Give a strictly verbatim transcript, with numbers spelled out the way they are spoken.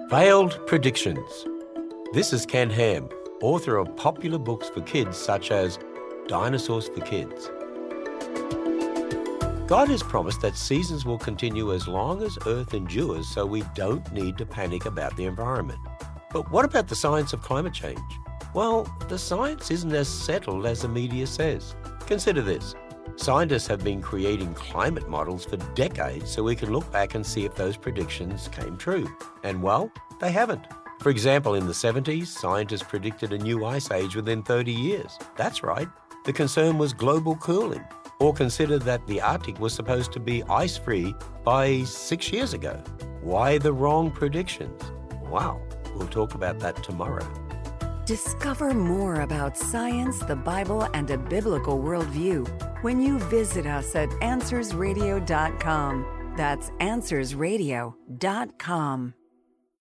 Veiled Predictions. This is Ken Ham, author of popular books for kids such as Dinosaurs for Kids. God has promised that seasons will continue as long as Earth endures, so we don't need to panic about the environment. But what about the science of climate change? Well, the science isn't as settled as the media says. Consider this. Scientists have been creating climate models for decades so we can look back and see if those predictions came true. And well, they haven't. For example, in the seventies, scientists predicted a new ice age within thirty years. That's right. The concern was global cooling. Or consider that the Arctic was supposed to be ice-free by six years ago. Why the wrong predictions? Wow, we'll talk about that tomorrow. Discover more about science, the Bible, and a biblical worldview when you visit us at answers radio dot com. That's answers radio dot com.